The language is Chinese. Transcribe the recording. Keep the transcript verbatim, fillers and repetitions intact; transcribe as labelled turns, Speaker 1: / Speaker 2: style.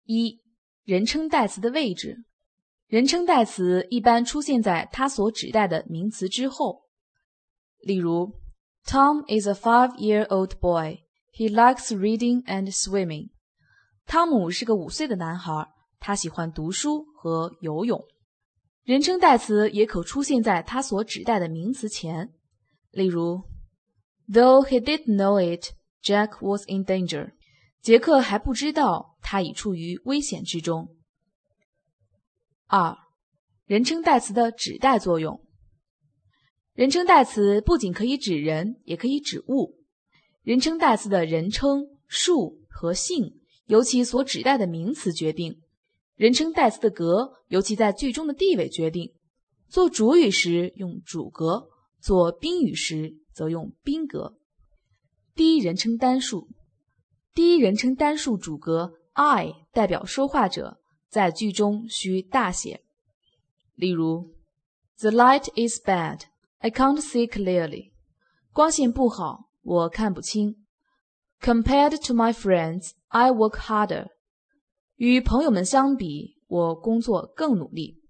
Speaker 1: 一、人称代词的位置。人称代词一般出现在它所指代的名词之后。例如 Tom is a five-year-old boy. He likes reading and swimming. 汤姆是个五岁的男孩，他喜欢读书和游泳。人称代词也可出现在它所指代的名词前。例如 Though he didn't know it, Jack was in danger. 杰克还不知道他已处于危险之中。二、人称代词的指代作用。人称代词不仅可以指人，也可以指物。人称代词的人称、数和性由其所指代的名词决定。人称代词的格由其在句中的地位决定。做主语时用主格，做宾语时则用宾格。第一人称单数。第一人称单数主格 I 代表说话者，在句中需大写。例如 The light is bad. I can't see clearly. 光线不好，我看不清。Compared to my friends, I work harder. 与朋友们相比，我工作更努力。